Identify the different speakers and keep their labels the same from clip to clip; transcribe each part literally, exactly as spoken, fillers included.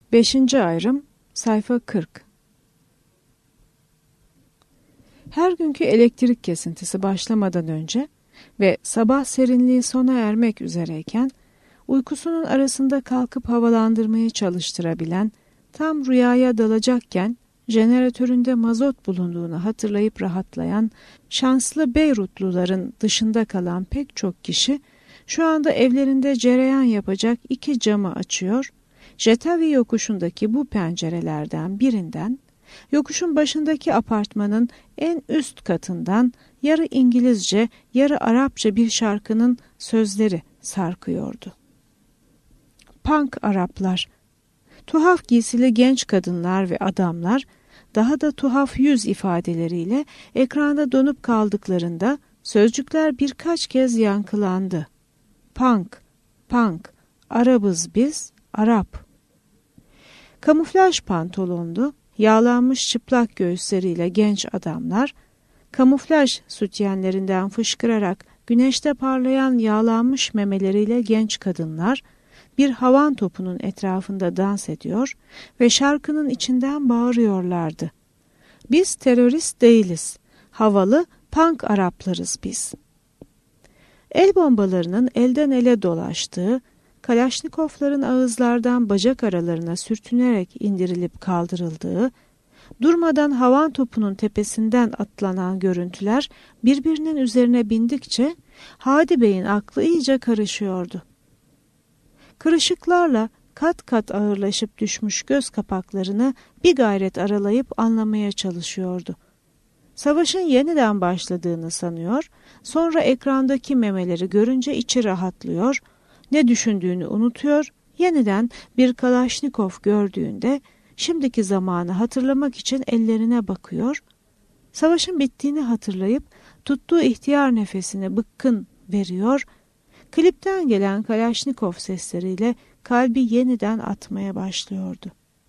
Speaker 1: Beşinci ayrım, sayfa kırk. Her günkü elektrik kesintisi başlamadan önce ve sabah serinliği sona ermek üzereyken, uykusunun arasında kalkıp havalandırmayı çalıştırabilen, tam rüyaya dalacakken, jeneratöründe mazot bulunduğunu hatırlayıp rahatlayan, şanslı Beyrutluların dışında kalan pek çok kişi, şu anda evlerinde cereyan yapacak iki camı açıyor, Jetavi yokuşundaki bu pencerelerden birinden, yokuşun başındaki apartmanın en üst katından yarı İngilizce, yarı Arapça bir şarkının sözleri sarkıyordu. Punk Araplar, tuhaf giysili genç kadınlar ve adamlar, daha da tuhaf yüz ifadeleriyle ekranda donup kaldıklarında sözcükler birkaç kez yankılandı. Punk, punk, Arabız biz, Arap. Kamuflaj pantolonlu, yağlanmış çıplak göğüsleriyle genç adamlar, kamuflaj sütyenlerinden fışkırarak güneşte parlayan yağlanmış memeleriyle genç kadınlar, bir havan topunun etrafında dans ediyor ve şarkının içinden bağırıyorlardı. Biz terörist değiliz, havalı punk Araplarız biz. El bombalarının elden ele dolaştığı, Kalaşnikovların ağızlardan bacak aralarına sürtünerek indirilip kaldırıldığı, durmadan havan topunun tepesinden atlanan görüntüler birbirinin üzerine bindikçe Hadi Bey'in aklı iyice karışıyordu. Kırışıklarla kat kat ağırlaşıp düşmüş göz kapaklarını bir gayret aralayıp anlamaya çalışıyordu. Savaşın yeniden başladığını sanıyor, sonra ekrandaki memeleri görünce içi rahatlıyor, ne düşündüğünü unutuyor, yeniden bir Kalaşnikov gördüğünde şimdiki zamanı hatırlamak için ellerine bakıyor, savaşın bittiğini hatırlayıp tuttuğu ihtiyar nefesine bıkkın veriyor, klipten gelen Kalaşnikov sesleriyle kalbi yeniden atmaya başlıyordu.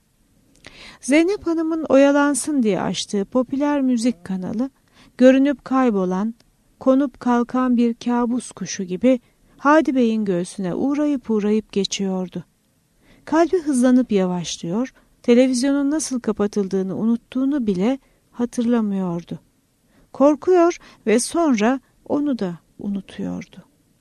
Speaker 1: Zeynep Hanım'ın oyalansın diye açtığı popüler müzik kanalı, görünüp kaybolan, konup kalkan bir kabus kuşu gibi Hadi Bey'in göğsüne uğrayıp uğrayıp geçiyordu. Kalbi hızlanıp yavaşlıyor, televizyonun nasıl kapatıldığını unuttuğunu bile hatırlamıyordu. Korkuyor ve sonra onu da unutuyordu.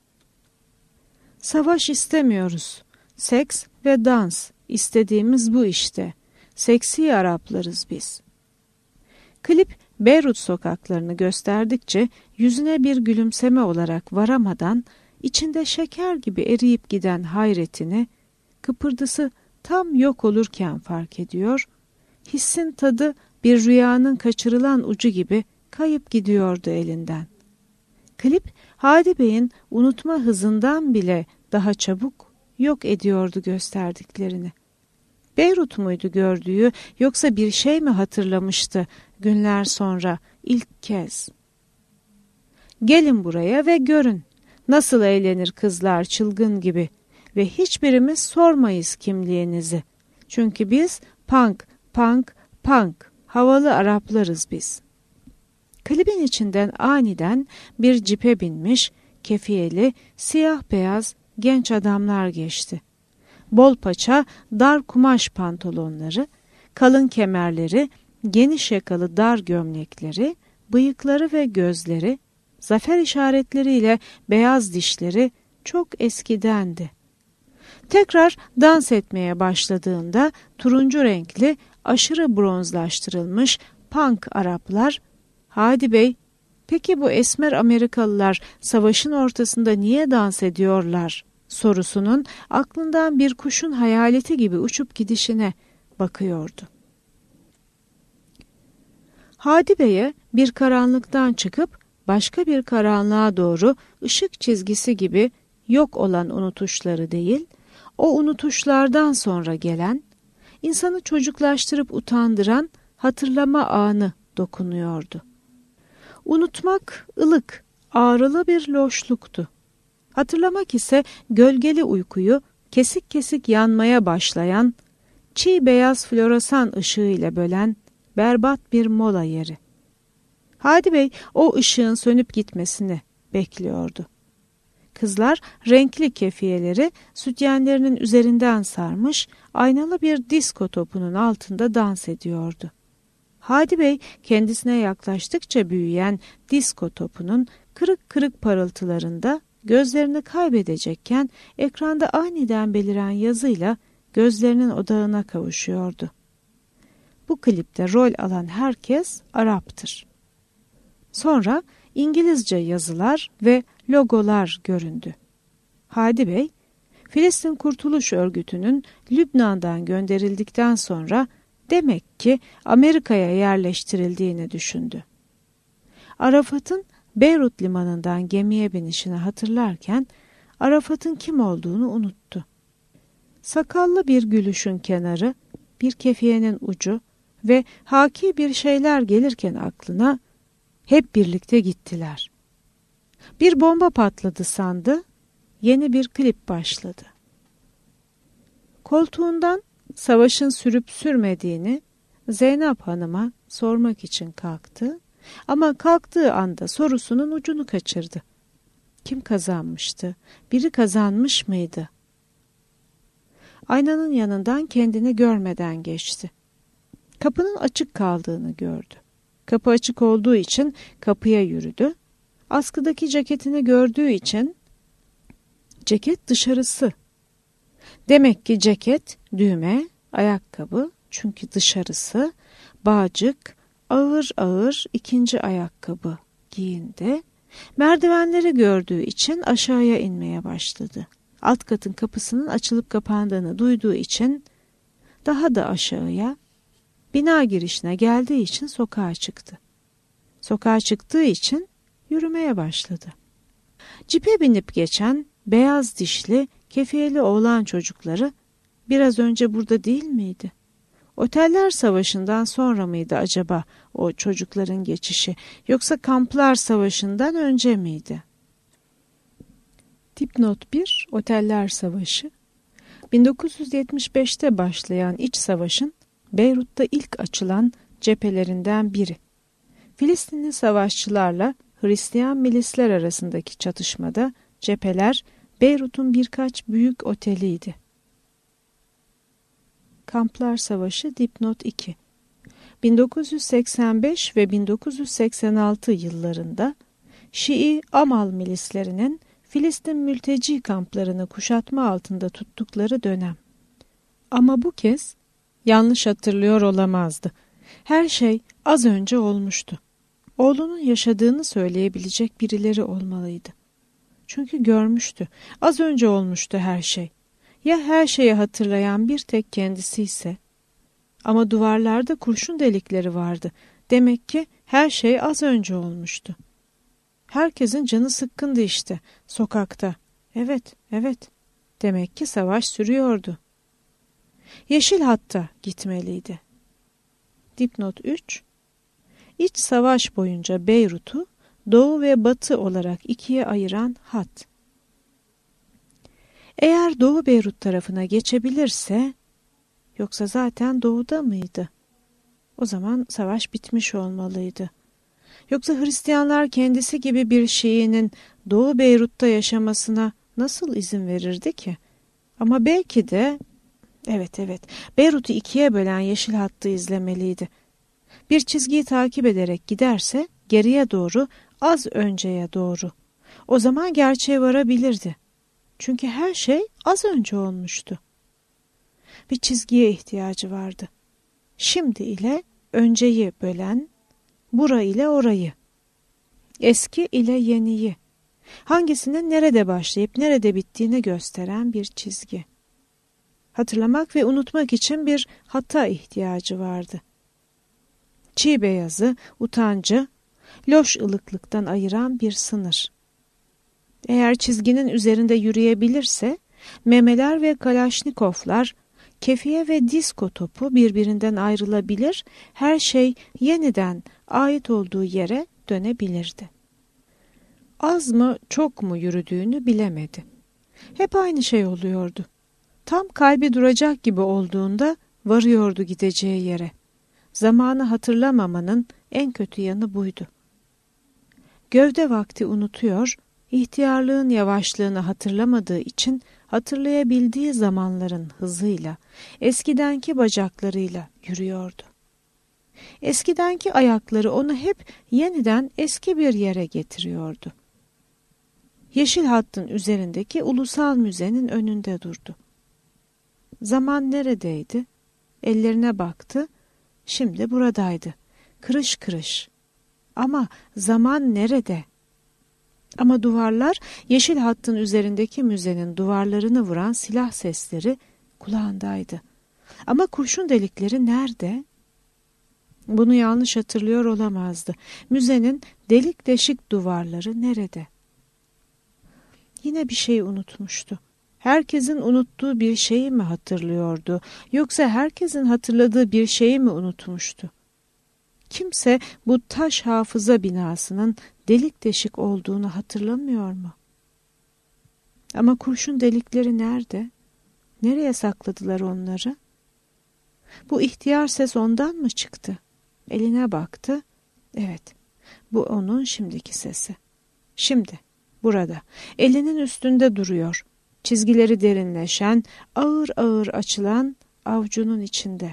Speaker 1: Savaş istemiyoruz. Seks ve dans istediğimiz bu işte. Seksi Araplarız biz. Klip Beyrut sokaklarını gösterdikçe yüzüne bir gülümseme olarak varamadan içinde şeker gibi eriyip giden hayretini, kıpırdısı tam yok olurken fark ediyor, hissin tadı bir rüyanın kaçırılan ucu gibi kayıp gidiyordu elinden. Klip, Hadi Bey'in unutma hızından bile daha çabuk yok ediyordu gösterdiklerini. Beyrut muydu gördüğü, yoksa bir şey mi hatırlamıştı günler sonra ilk kez? Gelin buraya ve görün. Nasıl eğlenir kızlar çılgın gibi ve hiçbirimiz sormayız kimliğinizi. Çünkü biz punk, punk, punk, havalı Araplarız biz. Klibin içinden aniden bir cipe binmiş, kefiyeli, siyah beyaz genç adamlar geçti. Bol paça, dar kumaş pantolonları, kalın kemerleri, geniş yakalı dar gömlekleri, bıyıkları ve gözleri, zafer işaretleriyle beyaz dişleri çok eskidendi. Tekrar dans etmeye başladığında turuncu renkli, aşırı bronzlaştırılmış punk Araplar, Hadi Bey, peki bu esmer Amerikalılar savaşın ortasında niye dans ediyorlar sorusunun aklından bir kuşun hayaleti gibi uçup gidişine bakıyordu. Hadi Bey'e bir karanlıktan çıkıp başka bir karanlığa doğru ışık çizgisi gibi yok olan unutuşları değil, o unutuşlardan sonra gelen, insanı çocuklaştırıp utandıran hatırlama anı dokunuyordu. Unutmak ılık, ağrılı bir loşluktu. Hatırlamak ise gölgeli uykuyu kesik kesik yanmaya başlayan, çiğ beyaz floresan ışığı ile bölen berbat bir mola yeri. Hadi Bey o ışığın sönüp gitmesini bekliyordu. Kızlar renkli kefiyeleri sütyenlerinin üzerinden sarmış, aynalı bir disko topunun altında dans ediyordu. Hadi Bey kendisine yaklaştıkça büyüyen disko topunun kırık kırık parıltılarında gözlerini kaybedecekken ekranda aniden beliren yazıyla gözlerinin odağına kavuşuyordu. Bu klipte rol alan herkes Arap'tır. Sonra İngilizce yazılar ve logolar göründü. Hadi Bey, Filistin Kurtuluş Örgütü'nün Lübnan'dan gönderildikten sonra demek ki Amerika'ya yerleştirildiğini düşündü. Arafat'ın Beyrut limanından gemiye binişini hatırlarken Arafat'ın kim olduğunu unuttu. Sakallı bir gülüşün kenarı, bir kefiyenin ucu ve haki bir şeyler gelirken aklına hep birlikte gittiler. Bir bomba patladı sandı, yeni bir klip başladı. Koltuğundan savaşın sürüp sürmediğini Zeynep Hanım'a sormak için kalktı ama kalktığı anda sorusunun ucunu kaçırdı. Kim kazanmıştı? Biri kazanmış mıydı? Aynanın yanından kendini görmeden geçti. Kapının açık kaldığını gördü. Kapı açık olduğu için kapıya yürüdü. Askıdaki ceketini gördüğü için ceket dışarısı. Demek ki ceket, düğme, ayakkabı çünkü dışarısı, bağcık, ağır ağır ikinci ayakkabı giyindi. Merdivenleri gördüğü için aşağıya inmeye başladı. Alt katın kapısının açılıp kapandığını duyduğu için daha da aşağıya, bina girişine geldiği için sokağa çıktı. Sokağa çıktığı için yürümeye başladı. Cipe binip geçen beyaz dişli, kefiyeli oğlan çocukları biraz önce burada değil miydi? Oteller Savaşı'ndan sonra mıydı acaba o çocukların geçişi, yoksa Kamplar Savaşı'ndan önce miydi? Dipnot bir. Oteller Savaşı. bin dokuz yüz yetmiş beşte başlayan iç savaşın Beyrut'ta ilk açılan cephelerinden biri. Filistinli savaşçılarla Hristiyan milisler arasındaki çatışmada cepheler Beyrut'un birkaç büyük oteliydi. Kamplar Savaşı dipnot iki. bin dokuz yüz seksen beş ve bin dokuz yüz seksen altı yıllarında Şii Amal milislerinin Filistin mülteci kamplarını kuşatma altında tuttukları dönem. Ama bu kez yanlış hatırlıyor olamazdı. Her şey az önce olmuştu. Oğlunun yaşadığını söyleyebilecek birileri olmalıydı. Çünkü görmüştü. Az önce olmuştu her şey. Ya her şeyi hatırlayan bir tek kendisi ise? Ama duvarlarda kurşun delikleri vardı. Demek ki her şey az önce olmuştu. Herkesin canı sıkkındı işte, sokakta. Evet, evet. Demek ki savaş sürüyordu. Yeşil hatta gitmeliydi. Dipnot üç. İç savaş boyunca Beyrut'u doğu ve batı olarak ikiye ayıran hat. Eğer Doğu Beyrut tarafına geçebilirse, yoksa zaten doğuda mıydı? O zaman savaş bitmiş olmalıydı. Yoksa Hristiyanlar kendisi gibi bir Şii'nin Doğu Beyrut'ta yaşamasına nasıl izin verirdi ki? Ama belki de, evet evet, Beyrut'u ikiye bölen yeşil hattı izlemeliydi. Bir çizgiyi takip ederek giderse geriye doğru, az önceye doğru. O zaman gerçeğe varabilirdi. Çünkü her şey az önce olmuştu. Bir çizgiye ihtiyacı vardı. Şimdi ile önceyi bölen, bura ile orayı, eski ile yeniyi, hangisinin nerede başlayıp nerede bittiğini gösteren bir çizgi. Hatırlamak ve unutmak için bir hata ihtiyacı vardı. Çiğ beyazı, utancı, loş ılıklıktan ayıran bir sınır. Eğer çizginin üzerinde yürüyebilirse, memeler ve kalaşnikovlar, kefiye ve disko topu birbirinden ayrılabilir, her şey yeniden ait olduğu yere dönebilirdi. Az mı çok mu yürüdüğünü bilemedi. Hep aynı şey oluyordu. Tam kalbi duracak gibi olduğunda varıyordu gideceği yere. Zamanı hatırlamamanın en kötü yanı buydu. Gövde vakti unutuyor, İhtiyarlığın yavaşlığını hatırlamadığı için hatırlayabildiği zamanların hızıyla, eskidenki bacaklarıyla yürüyordu. Eskidenki ayakları onu hep yeniden eski bir yere getiriyordu. Yeşil hattın üzerindeki ulusal müzenin önünde durdu. Zaman neredeydi? Ellerine baktı. Şimdi buradaydı. Kırış kırış. Ama zaman nerede? Ama duvarlar, yeşil hattın üzerindeki müzenin duvarlarını vuran silah sesleri kulağındaydı. Ama kurşun delikleri nerede? Bunu yanlış hatırlıyor olamazdı. Müzenin delik deşik duvarları nerede? Yine bir şey unutmuştu. Herkesin unuttuğu bir şeyi mi hatırlıyordu, yoksa herkesin hatırladığı bir şeyi mi unutmuştu? Kimse bu taş hafıza binasının delik deşik olduğunu hatırlamıyor mu? Ama kurşun delikleri nerede? Nereye sakladılar onları? Bu ihtiyar ses ondan mı çıktı? Eline baktı. Evet, bu onun şimdiki sesi. Şimdi, burada, elinin üstünde duruyor. Çizgileri derinleşen, ağır ağır açılan avucunun içinde.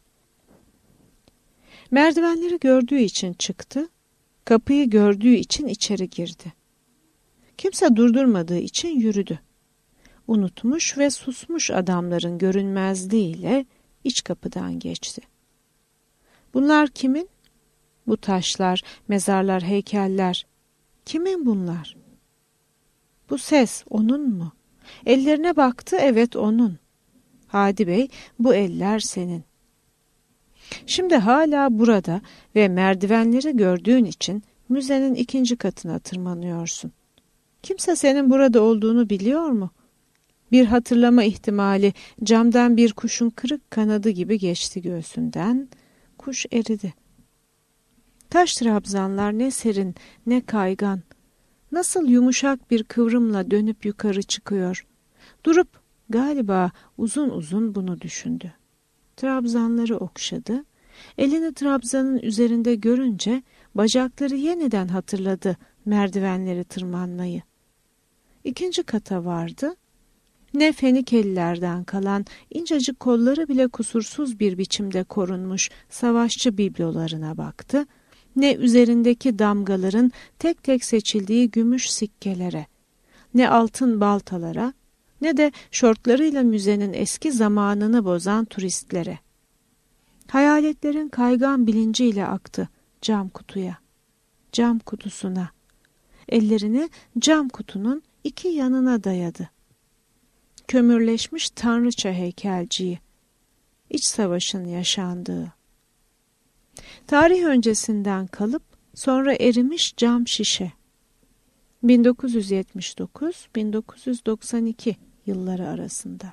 Speaker 1: Merdivenleri gördüğü için çıktı, kapıyı gördüğü için içeri girdi. Kimse durdurmadığı için yürüdü. Unutmuş ve susmuş adamların görünmezliğiyle iç kapıdan geçti. Bunlar kimin? Bu taşlar, mezarlar, heykeller. Kimin bunlar? Bu ses onun mu? Ellerine baktı, evet onun. Hadi Bey, bu eller senin. Şimdi hala burada ve merdivenleri gördüğün için müzenin ikinci katına tırmanıyorsun. Kimse senin burada olduğunu biliyor mu? Bir hatırlama ihtimali camdan bir kuşun kırık kanadı gibi geçti göğsünden. Kuş eridi. Taş trabzanlar ne serin ne kaygan. Nasıl yumuşak bir kıvrımla dönüp yukarı çıkıyor. Durup galiba uzun uzun bunu düşündü. Trabzanları okşadı. Elini trabzanın üzerinde görünce bacakları yeniden hatırladı merdivenleri tırmanmayı. İkinci kata vardı. Ne Fenikelilerden kalan incecik kolları bile kusursuz bir biçimde korunmuş savaşçı biblolarına baktı, ne üzerindeki damgaların tek tek seçildiği gümüş sikkelere, ne altın baltalara, ne de şortlarıyla müzenin eski zamanını bozan turistlere. Hayaletlerin kaygan bilinciyle aktı cam kutuya, cam kutusuna. Ellerini cam kutunun iki yanına dayadı. Kömürleşmiş tanrıça heykelciyi, iç savaşın yaşandığı. Tarih öncesinden kalıp sonra erimiş cam şişe. bin dokuz yüz yetmiş dokuz bin dokuz yüz doksan iki yılları arasında.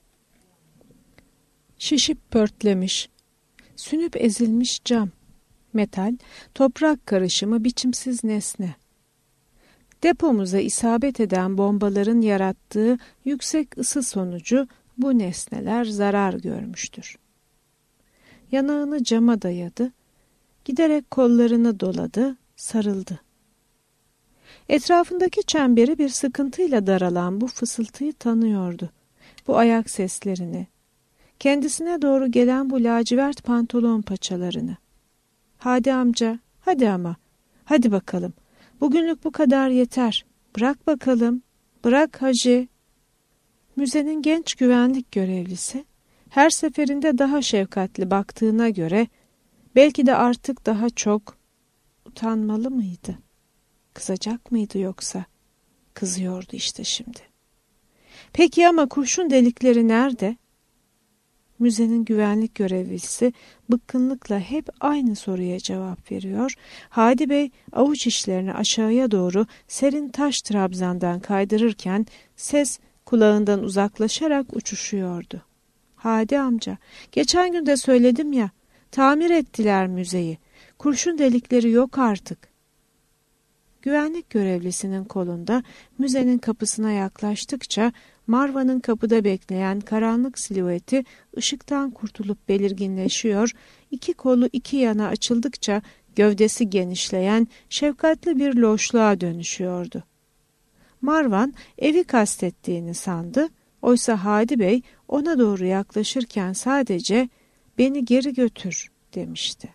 Speaker 1: Şişip pörtlemiş, sünüp ezilmiş cam, metal, toprak karışımı biçimsiz nesne. Depomuza isabet eden bombaların yarattığı yüksek ısı sonucu bu nesneler zarar görmüştür. Yanağını cama dayadı, giderek kollarını doladı, sarıldı. Etrafındaki çemberi bir sıkıntıyla daralan bu fısıltıyı tanıyordu. Bu ayak seslerini, kendisine doğru gelen bu lacivert pantolon paçalarını. Hadi amca, hadi ama, hadi bakalım. Bugünlük bu kadar yeter. Bırak bakalım, bırak hacı. Müzenin genç güvenlik görevlisi, her seferinde daha şefkatli baktığına göre, belki de artık daha çok utanmalı mıydı? Kızacak mıydı yoksa? Kızıyordu işte şimdi. Peki ama kurşun delikleri nerede? Müzenin güvenlik görevlisi bıkkınlıkla hep aynı soruya cevap veriyor. Hadi Bey avuç içlerini aşağıya doğru serin taş trabzandan kaydırırken ses kulağından uzaklaşarak uçuşuyordu. Hadi amca, geçen gün de söyledim ya, tamir ettiler müzeyi. Kurşun delikleri yok artık. Güvenlik görevlisinin kolunda müzenin kapısına yaklaştıkça Marva'nın kapıda bekleyen karanlık silüeti ışıktan kurtulup belirginleşiyor, iki kolu iki yana açıldıkça gövdesi genişleyen şefkatli bir loşluğa dönüşüyordu. Marvan evi kastettiğini sandı. Oysa Hadi Bey ona doğru yaklaşırken sadece "Beni geri götür" demişti.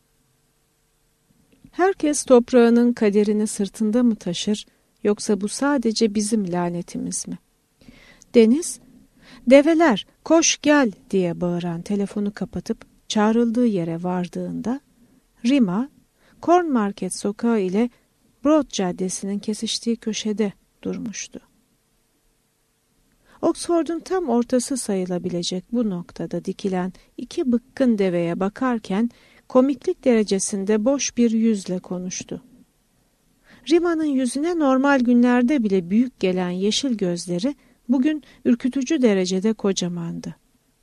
Speaker 1: Herkes toprağının kaderini sırtında mı taşır, yoksa bu sadece bizim lanetimiz mi? Deniz, "Develer, koş gel" diye bağıran telefonu kapatıp çağrıldığı yere vardığında, Rima, Corn Market sokağı ile Broad Caddesi'nin kesiştiği köşede durmuştu. Oxford'un tam ortası sayılabilecek bu noktada dikilen iki bıkkın deveye bakarken komiklik derecesinde boş bir yüzle konuştu. Rima'nın yüzüne normal günlerde bile büyük gelen yeşil gözleri bugün ürkütücü derecede kocamandı.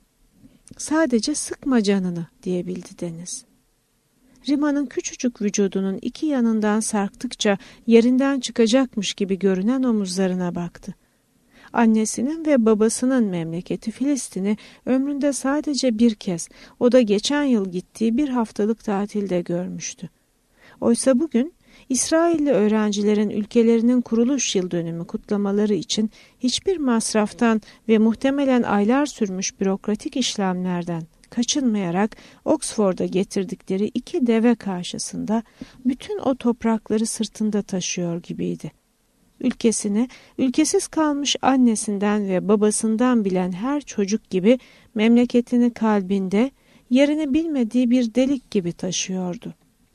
Speaker 1: "Sadece sıkma canını" diyebildi Deniz. Rima'nın küçücük vücudunun iki yanından sarktıkça yerinden çıkacakmış gibi görünen omuzlarına baktı. Annesinin ve babasının memleketi Filistin'i ömründe sadece bir kez, o da geçen yıl gittiği bir haftalık tatilde görmüştü. Oysa bugün İsrailli öğrencilerin ülkelerinin kuruluş yıl dönümü kutlamaları için hiçbir masraftan ve muhtemelen aylar sürmüş bürokratik işlemlerden kaçınmayarak Oxford'a getirdikleri iki deve karşısında bütün o toprakları sırtında taşıyor gibiydi. Ülkesini, ülkesiz kalmış annesinden ve babasından bilen her çocuk gibi memleketini kalbinde, yerini bilmediği bir delik gibi taşıyordu.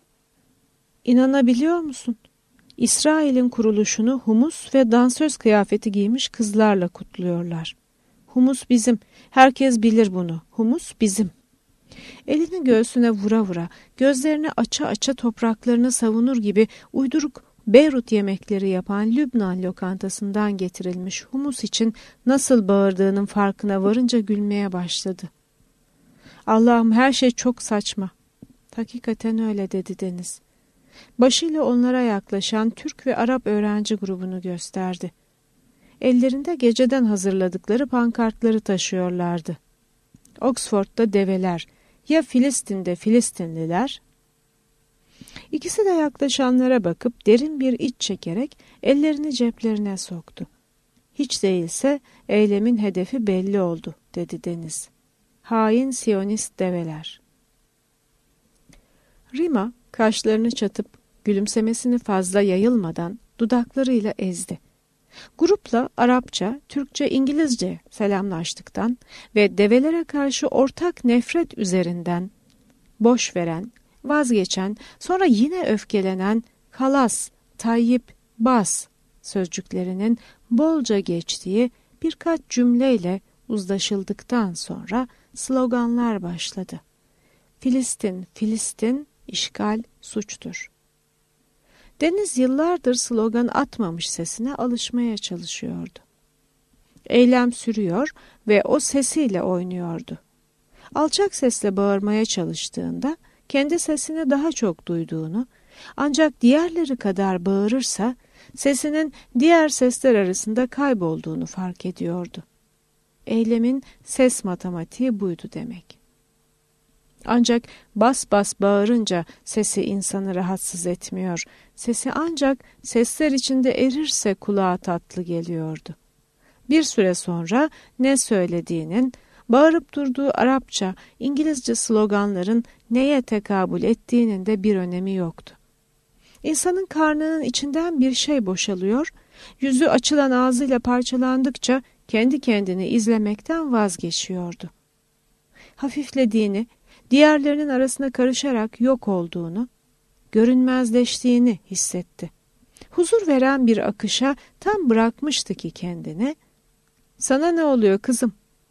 Speaker 1: İnanabiliyor musun? İsrail'in kuruluşunu humus ve dansöz kıyafeti giymiş kızlarla kutluyorlar. Humus bizim, herkes bilir bunu, humus bizim. Elini göğsüne vura vura, gözlerini aça aça topraklarını savunur gibi uyduruk Beyrut yemekleri yapan Lübnan lokantasından getirilmiş humus için nasıl bağırdığının farkına varınca gülmeye başladı. "Allah'ım, her şey çok saçma." "Hakikaten öyle" dedi Deniz. Başıyla onlara yaklaşan Türk ve Arap öğrenci grubunu gösterdi. Ellerinde geceden hazırladıkları pankartları taşıyorlardı. Oxford'da develer, ya Filistin'de Filistinliler? İkisi de yaklaşanlara bakıp derin bir iç çekerek ellerini ceplerine soktu. "Hiç değilse eylemin hedefi belli oldu" dedi Deniz. "Hain Siyonist develer." Rima kaşlarını çatıp gülümsemesini fazla yayılmadan dudaklarıyla ezdi. Grupla Arapça, Türkçe, İngilizce selamlaştıktan ve develere karşı ortak nefret üzerinden boş veren, vazgeçen, sonra yine öfkelenen "halas, tayyip, bas" sözcüklerinin bolca geçtiği birkaç cümleyle uzlaşıldıktan sonra sloganlar başladı. "Filistin, Filistin, işgal suçtur." Deniz yıllardır slogan atmamış sesine alışmaya çalışıyordu. Eylem sürüyor ve o sesiyle oynuyordu. Alçak sesle bağırmaya çalıştığında kendi sesini daha çok duyduğunu, ancak diğerleri kadar bağırırsa sesinin diğer sesler arasında kaybolduğunu fark ediyordu. Eylemin ses matematiği buydu demek. Ancak bas bas bağırınca sesi insanı rahatsız etmiyor. Sesi ancak sesler içinde erirse kulağa tatlı geliyordu. Bir süre sonra ne söylediğinin, bağırıp durduğu Arapça, İngilizce sloganların neye tekabül ettiğinin de bir önemi yoktu. İnsanın karnının içinden bir şey boşalıyor, yüzü açılan ağzıyla parçalandıkça kendi kendini izlemekten vazgeçiyordu. Hafiflediğini, diğerlerinin arasına karışarak yok olduğunu, görünmezleştiğini hissetti. Huzur veren bir akışa tam bırakmıştı ki kendini. "Sana ne oluyor kızım?"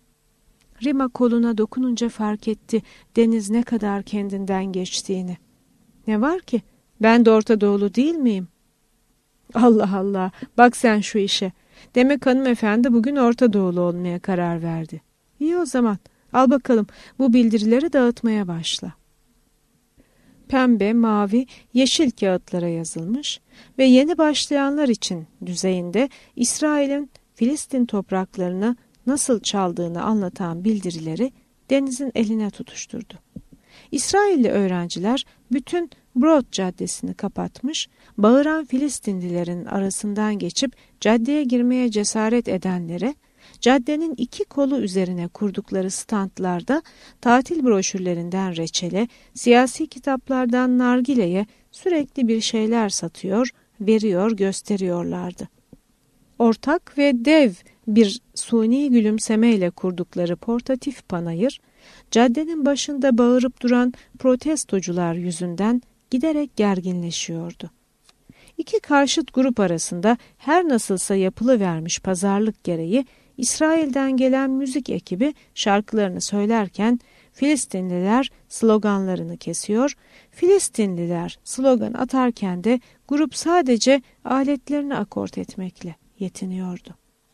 Speaker 1: Rima koluna dokununca fark etti Deniz ne kadar kendinden geçtiğini. "Ne var ki? Ben de Orta Doğulu değil miyim?" "Allah Allah, bak sen şu işe. Demek hanımefendi bugün Orta Doğulu olmaya karar verdi. İyi o zaman. Al bakalım, bu bildirileri dağıtmaya başla." Pembe, mavi, yeşil kağıtlara yazılmış ve yeni başlayanlar için düzeyinde İsrail'in Filistin topraklarını nasıl çaldığını anlatan bildirileri Deniz'in eline tutuşturdu. İsrailli öğrenciler bütün Broad Caddesi'ni kapatmış, bağıran Filistinlilerin arasından geçip caddeye girmeye cesaret edenlere, caddenin iki kolu üzerine kurdukları standlarda tatil broşürlerinden reçele, siyasi kitaplardan nargileye sürekli bir şeyler satıyor, veriyor, gösteriyorlardı. Ortak ve dev bir suni gülümsemeyle kurdukları portatif panayır, caddenin başında bağırıp duran protestocular yüzünden giderek gerginleşiyordu. İki karşıt grup arasında her nasılsa yapılıvermiş pazarlık gereği İsrail'den gelen müzik ekibi şarkılarını söylerken Filistinliler sloganlarını kesiyor, Filistinliler slogan atarken de grup sadece aletlerini akort etmekle yetiniyordu.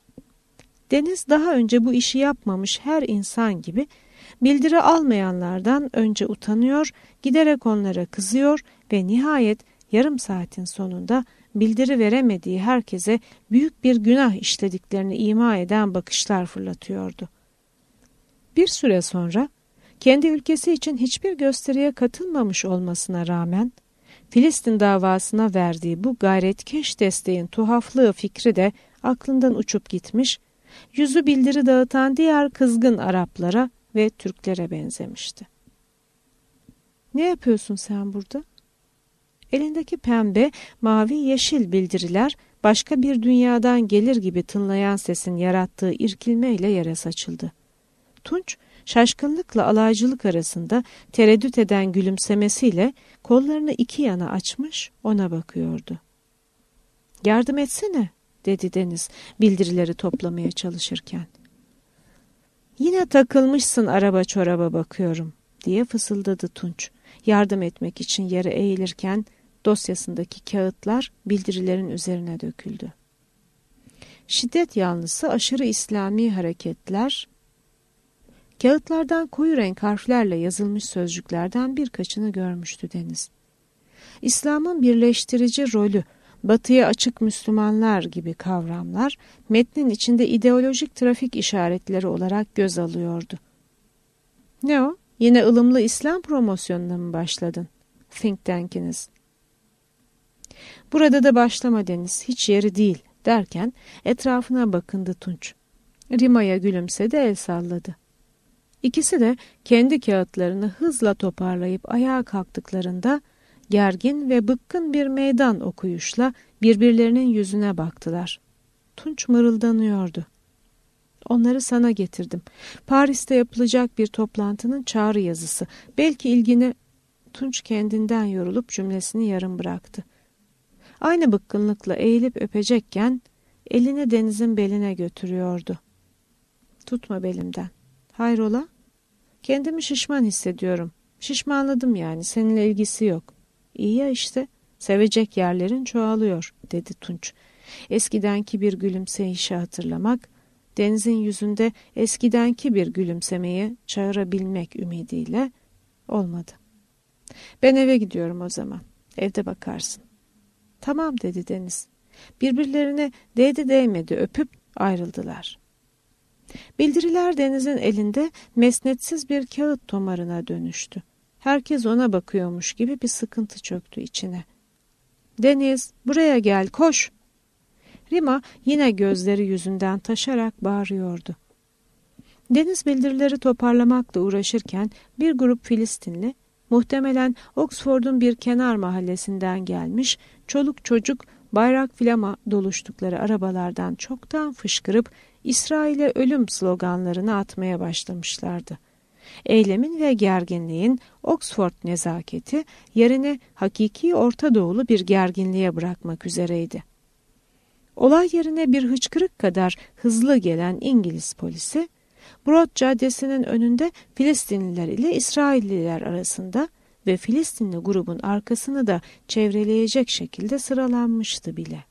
Speaker 1: Deniz daha önce bu işi yapmamış her insan gibi bildiri almayanlardan önce utanıyor, giderek onlara kızıyor ve nihayet yarım saatin sonunda bildiri veremediği herkese büyük bir günah işlediklerini ima eden bakışlar fırlatıyordu. Bir süre sonra kendi ülkesi için hiçbir gösteriye katılmamış olmasına rağmen Filistin davasına verdiği bu gayretkeş desteğin tuhaflığı fikri de aklından uçup gitmiş, yüzü bildiri dağıtan diğer kızgın Araplara ve Türklere benzemişti. "Ne yapıyorsun sen burada?" Elindeki pembe, mavi, yeşil bildiriler başka bir dünyadan gelir gibi tınlayan sesin yarattığı irkilmeyle yere saçıldı. Tunç, şaşkınlıkla alaycılık arasında tereddüt eden gülümsemesiyle kollarını iki yana açmış ona bakıyordu. "Yardım etsene," dedi Deniz bildirileri toplamaya çalışırken. "Yine takılmışsın araba çoraba bakıyorum," diye fısıldadı Tunç. Yardım etmek için yere eğilirken dosyasındaki kağıtlar bildirilerin üzerine döküldü. Şiddet yanlısı aşırı İslami hareketler, kağıtlardan koyu renk harflerle yazılmış sözcüklerden birkaçını görmüştü Deniz. İslam'ın birleştirici rolü, Batı'ya açık Müslümanlar gibi kavramlar metnin içinde ideolojik trafik işaretleri olarak göz alıyordu. "Ne o? Yine ılımlı İslam promosyonuna mı başladın? Think tank'iniz." "Burada da başlama Deniz, hiç yeri değil," derken etrafına bakındı Tunç. Rima'ya gülümsedi, el salladı. İkisi de kendi kağıtlarını hızla toparlayıp ayağa kalktıklarında gergin ve bıkkın bir meydan okuyuşla birbirlerinin yüzüne baktılar. Tunç mırıldanıyordu. "Onları sana getirdim. Paris'te yapılacak bir toplantının çağrı yazısı. Belki ilgini..." Tunç kendinden yorulup cümlesini yarım bıraktı. Aynı bıkkınlıkla eğilip öpecekken elini Deniz'in beline götürüyordu. "Tutma belimden." "Hayrola?" "Kendimi şişman hissediyorum. Şişmanladım yani, seninle ilgisi yok." "İyi ya işte, sevecek yerlerin çoğalıyor," dedi Tunç. Eskidenki bir gülümseyişi hatırlamak, Deniz'in yüzünde eskidenki bir gülümsemeyi çağırabilmek ümidiyle olmadı. "Ben eve gidiyorum o zaman. Evde bakarsın." "Tamam," dedi Deniz. Birbirlerine değdi değmedi öpüp ayrıldılar. Bildiriler Deniz'in elinde mesnetsiz bir kağıt tomarına dönüştü. Herkes ona bakıyormuş gibi bir sıkıntı çöktü içine. "Deniz, buraya gel, koş!" Rima yine gözleri yüzünden taşarak bağırıyordu. Deniz bildirileri toparlamakla uğraşırken bir grup Filistinli, muhtemelen Oxford'un bir kenar mahallesinden gelmiş, çoluk çocuk bayrak flama doluştukları arabalardan çoktan fışkırıp İsrail'e ölüm sloganlarını atmaya başlamışlardı. Eylemin ve gerginliğin Oxford nezaketi yerini hakiki Orta Doğulu bir gerginliğe bırakmak üzereydi. Olay yerine bir hıçkırık kadar hızlı gelen İngiliz polisi, Broad Caddesi'nin önünde Filistinliler ile İsrailliler arasında ve Filistinli grubun arkasını da çevreleyecek şekilde sıralanmıştı bile.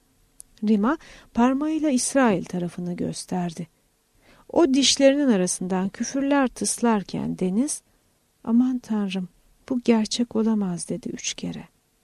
Speaker 1: Rima parmağıyla İsrail tarafını gösterdi. O dişlerinin arasından küfürler tıslarken Deniz, "Aman Tanrım, bu gerçek olamaz," dedi üç kere.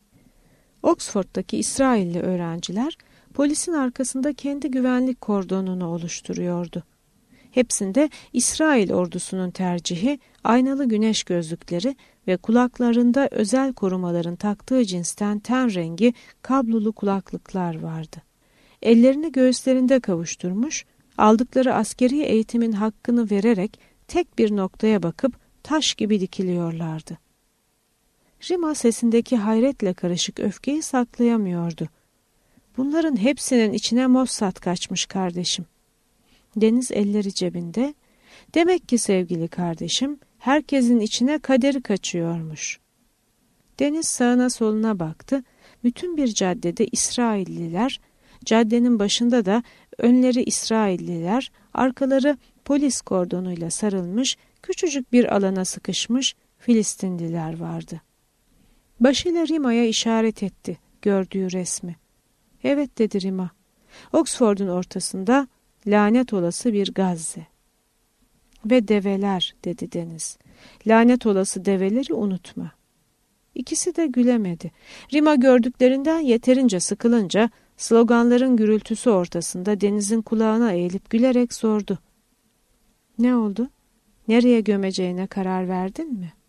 Speaker 1: Oxford'daki İsrailli öğrenciler polisin arkasında kendi güvenlik kordonunu oluşturuyordu. Hepsinde İsrail ordusunun tercihi, aynalı güneş gözlükleri ve kulaklarında özel korumaların taktığı cinsten ten rengi kablolu kulaklıklar vardı. Ellerini göğüslerinde kavuşturmuş, aldıkları askeri eğitimin hakkını vererek tek bir noktaya bakıp taş gibi dikiliyorlardı. Rima sesindeki hayretle karışık öfkeyi saklayamıyordu. Bunların hepsinin içine Mossad kaçmış kardeşim. Deniz elleri cebinde. Demek ki sevgili kardeşim, herkesin içine kaderi kaçıyormuş. Deniz sağına soluna baktı. Bütün bir caddede İsrailliler, caddenin başında da önleri İsrailliler, arkaları polis kordonuyla sarılmış, küçücük bir alana sıkışmış Filistinliler vardı. Başıyla Rima'ya işaret etti gördüğü resmi. Evet dedi Rima. Oxford'un ortasında lanet olası bir Gazze. Ve develer dedi Deniz. Lanet olası develeri unutma. İkisi de gülemedi. Rima gördüklerinden yeterince sıkılınca sloganların gürültüsü ortasında Deniz'in kulağına eğilip gülerek sordu. Ne oldu? Nereye gömeceğine karar verdin mi?